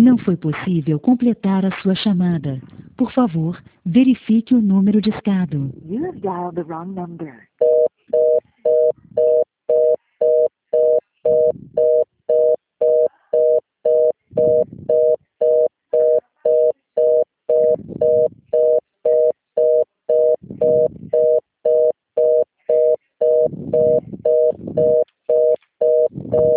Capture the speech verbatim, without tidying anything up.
Não foi possível completar a sua chamada. Por favor, verifique o número discado. You have dialed the wrong number.